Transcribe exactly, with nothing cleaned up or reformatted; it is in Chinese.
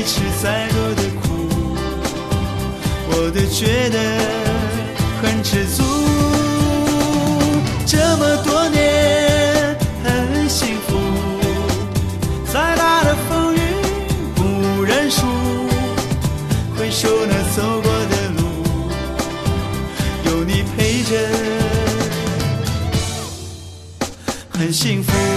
你吃再多的苦，我都觉得很知足。这么多年很幸福，再大的风雨不认输，回首那走过的路，有你陪着，很幸福。